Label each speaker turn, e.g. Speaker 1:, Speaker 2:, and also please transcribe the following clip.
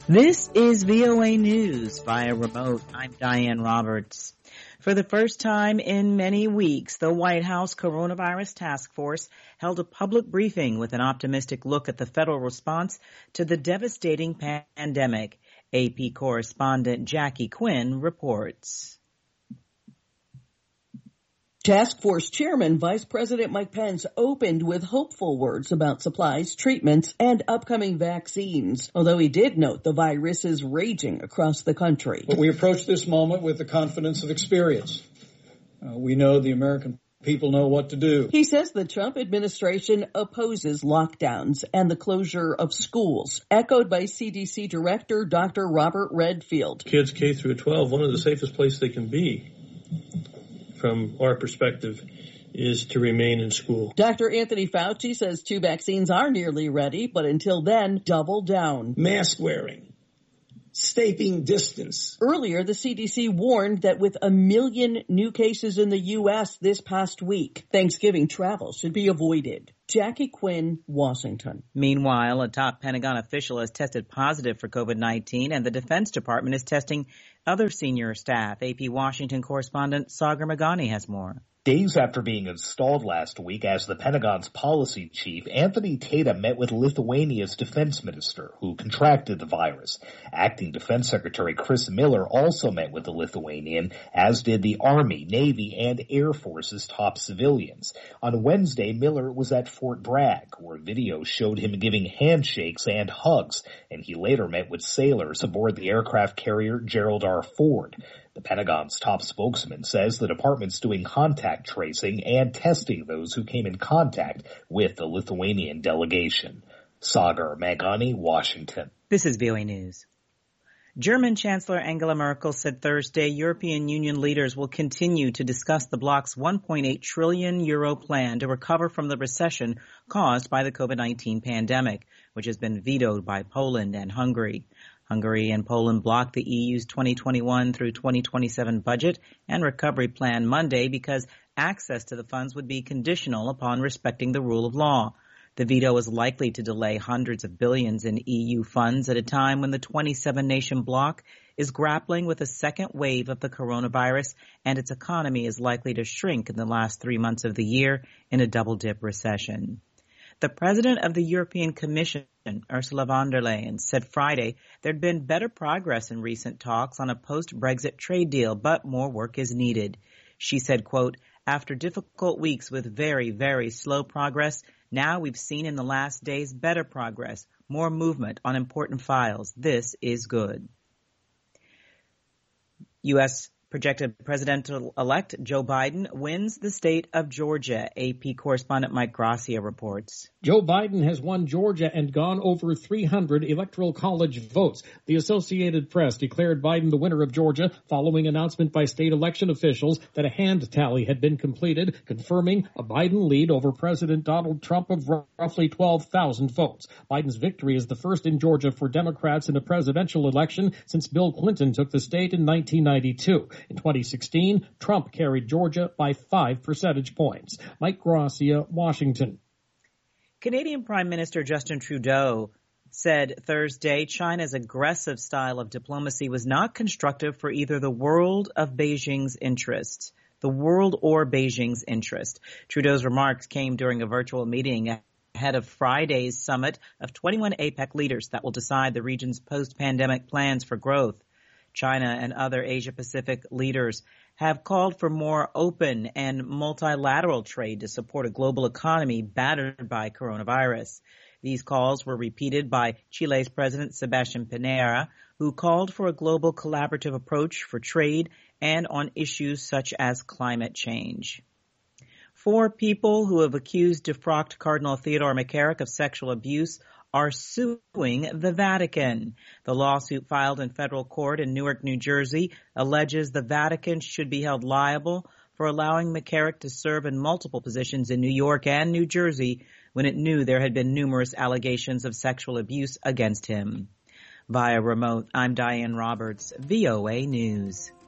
Speaker 1: This is VOA News via remote. I'm Diane Roberts. For the first time in many weeks, the White House Coronavirus Task Force held a public briefing with an optimistic look at the federal response to the devastating pandemic. AP correspondent Jackie Quinn reports.
Speaker 2: Task Force Chairman Vice President Mike Pence opened with hopeful words about supplies, treatments, and upcoming vaccines, although he did note the virus is raging across the country.
Speaker 3: But we approach this moment with the confidence of experience. We know the American people know what to do.
Speaker 2: He says the Trump administration opposes lockdowns and the closure of schools, echoed by CDC Director Dr. Robert Redfield.
Speaker 4: Kids K through 12, one of the safest places they can be, from our perspective, is to remain in school.
Speaker 2: Dr. Anthony Fauci says 2 vaccines are nearly ready, but until then, double down.
Speaker 5: Mask wearing, staying distance.
Speaker 2: Earlier, the CDC warned that with 1 million new cases in the U.S. this past week, Thanksgiving travel should be avoided. Jackie Quinn, Washington.
Speaker 1: Meanwhile, a top Pentagon official has tested positive for COVID-19, and the Defense Department is testing other senior staff. AP Washington correspondent Sagar Meghani has more.
Speaker 6: Days after being installed last week as the Pentagon's policy chief, Anthony Tatum met with Lithuania's defense minister, who contracted the virus. Acting Defense Secretary Chris Miller also met with the Lithuanian, as did the Army, Navy, and Air Force's top civilians. On Wednesday, Miller was at Fort Bragg, where video showed him giving handshakes and hugs, and he later met with sailors aboard the aircraft carrier Gerald R. Ford. The Pentagon's top spokesman says the department's doing contact tracing and testing those who came in contact with the Lithuanian delegation. Sagar Meghani, Washington.
Speaker 1: This is VOA News. German Chancellor Angela Merkel said Thursday European Union leaders will continue to discuss the bloc's 1.8 trillion euro plan to recover from the recession caused by the COVID-19 pandemic, which has been vetoed by Poland and Hungary. Hungary and Poland blocked the EU's 2021 through 2027 budget and recovery plan Monday because access to the funds would be conditional upon respecting the rule of law. The veto is likely to delay hundreds of billions in EU funds at a time when the 27-nation bloc is grappling with a second wave of the coronavirus and its economy is likely to shrink in the last 3 months of the year in a double-dip recession. The president of the European Commission, Ursula von der Leyen, said Friday there'd been better progress in recent talks on a post-Brexit trade deal, but more work is needed. She said, quote, after difficult weeks with very, very slow progress, now we've seen in the last days better progress, more movement on important files. This is good. U.S. projected presidential-elect Joe Biden wins the state of Georgia. AP correspondent Mike Gracia reports.
Speaker 7: Joe Biden has won Georgia and gone over 300 electoral college votes. The Associated Press declared Biden the winner of Georgia following announcement by state election officials that a hand tally had been completed, confirming a Biden lead over President Donald Trump of roughly 12,000 votes. Biden's victory is the first in Georgia for Democrats in a presidential election since Bill Clinton took the state in 1992. In 2016, Trump carried Georgia by 5 percentage points. Mike Gracia, Washington.
Speaker 1: Canadian Prime Minister Justin Trudeau said Thursday China's aggressive style of diplomacy was not constructive for either the world or Beijing's interest. Trudeau's remarks came during a virtual meeting ahead of Friday's summit of 21 APEC leaders that will decide the region's post-pandemic plans for growth. China and other Asia-Pacific leaders have called for more open and multilateral trade to support a global economy battered by coronavirus. These calls were repeated by Chile's President Sebastián Piñera, who called for a global collaborative approach for trade and on issues such as climate change. 4 people who have accused defrocked Cardinal Theodore McCarrick of sexual abuse are suing the Vatican. The lawsuit filed in federal court in Newark, New Jersey, alleges the Vatican should be held liable for allowing McCarrick to serve in multiple positions in New York and New Jersey when it knew there had been numerous allegations of sexual abuse against him. Via remote, I'm Diane Roberts, VOA News.